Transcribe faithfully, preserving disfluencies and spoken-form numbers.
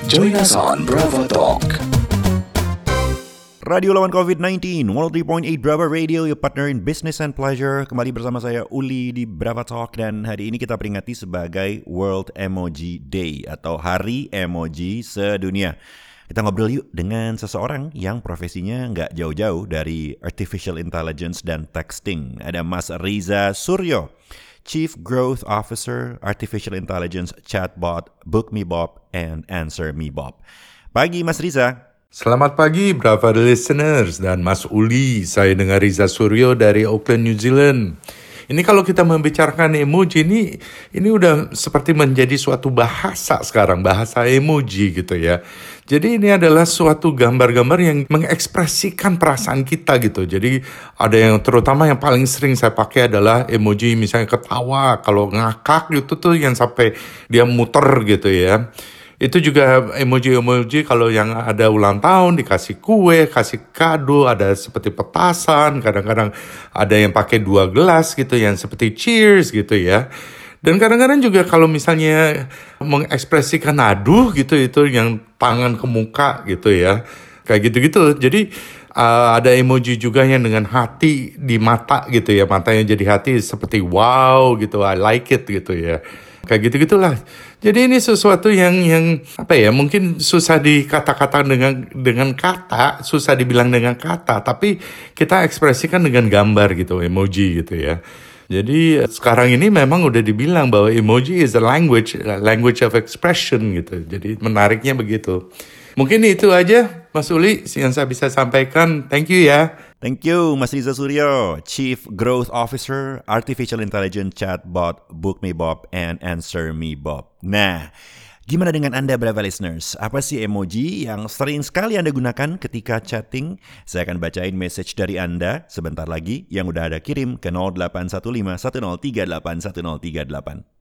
Join us on Bravo Talk. Radio lawan covid sembilan belas, seratus tiga koma delapan Brava Radio, your partner in business and pleasure. Kembali bersama saya Uli di Brava Talk, dan hari ini kita peringati sebagai World Emoji Day atau Hari Emoji Sedunia. Kita ngobrol yuk dengan seseorang yang profesinya nggak jauh-jauh dari artificial intelligence dan texting. Ada Mas Riza Suryo, Chief Growth Officer, Artificial Intelligence Chatbot, Book Me Bob, and Answer Me Bob. Pagi Mas Riza. Selamat pagi Brava listeners dan Mas Uli. Saya dengan Riza Suryo dari Auckland, New Zealand. Ini kalau kita membicarakan emoji ini, ini udah seperti menjadi suatu bahasa sekarang, bahasa emoji gitu ya. Jadi ini adalah suatu gambar-gambar yang mengekspresikan perasaan kita gitu. Jadi ada yang terutama yang paling sering saya pakai adalah emoji misalnya ketawa, kalau ngakak gitu tuh yang sampai dia muter gitu ya. Itu juga emoji-emoji kalau yang ada ulang tahun, dikasih kue, kasih kado, ada seperti petasan, kadang-kadang ada yang pakai dua gelas gitu, yang seperti cheers gitu ya. Dan kadang-kadang juga kalau misalnya mengekspresikan aduh gitu, itu yang tangan ke muka gitu ya. Kayak gitu-gitu. Jadi uh, ada emoji juga yang dengan hati di mata gitu ya. Matanya jadi hati seperti wow gitu, I like it gitu ya. Kayak gitu-gitulah. Jadi ini sesuatu yang yang apa ya, mungkin susah dikata-kata dengan dengan kata, susah dibilang dengan kata, tapi kita ekspresikan dengan gambar gitu, emoji gitu ya. Jadi sekarang ini memang udah dibilang bahwa emoji is a language, a language of expression gitu. Jadi menariknya begitu. Mungkin itu aja Mas Uli yang saya bisa sampaikan. Thank you ya. Thank you Mas Riza Suryo, Chief Growth Officer, Artificial Intelligence Chatbot, Book Me Bob, and Answer Me Bob. Nah, gimana dengan Anda Brava listeners? Apa sih emoji yang sering sekali Anda gunakan ketika chatting? Saya akan bacain message dari Anda sebentar lagi yang udah ada kirim ke nol delapan satu lima satu nol tiga delapan satu nol tiga delapan.